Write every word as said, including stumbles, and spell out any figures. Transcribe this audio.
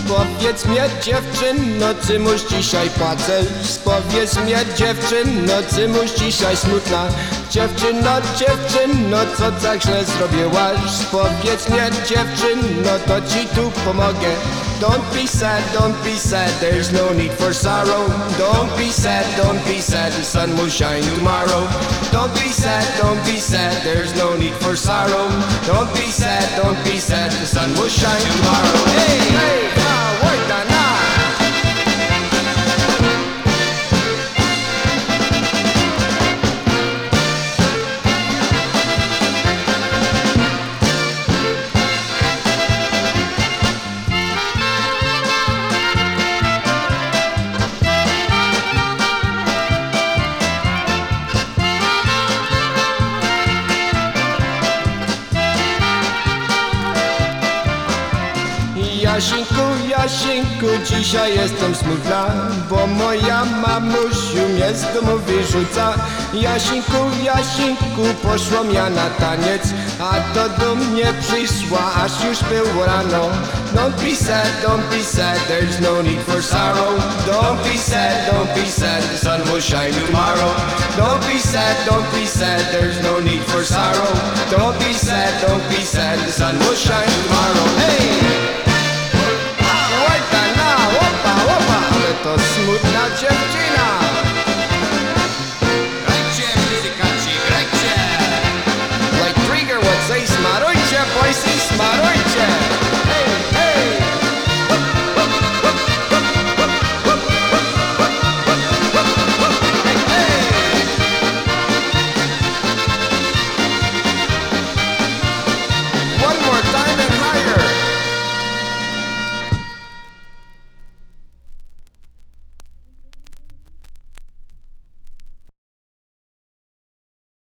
Powiedz mnie dziewczyno, cymuś dzisiaj płacę. Powiedz mnie dziewczyno, cymuś dzisiaj smutna. Dziewczyno, dziewczyno, co tak źle zrobiłaś? Powiedz mnie dziewczyno, to ci tu pomogę. Don't be sad, don't be sad, there's no need for sorrow. Don't be sad, don't be sad, the sun will shine tomorrow. Don't be sad, don't be sad, there's no need for sorrow. Don't be sad, don't be sad, the sun will shine tomorrow. Hey, hey, ah, wait, nah, nah. Jasinku, Jasinku, dzisiaj jestem smutna, bo moja mamusiu mnie z domu wyrzuca. Jasinku, Jasinku, poszłam ja na taniec, a to do mnie przyszła, aż już było rano. Don't be sad, don't be sad, there's no need for sorrow. Don't be sad, don't be sad, the sun will shine tomorrow. Don't be sad, don't be sad, there's no need for sorrow. Don't be sad, don't be sad, the sun will shine tomorrow. Hey!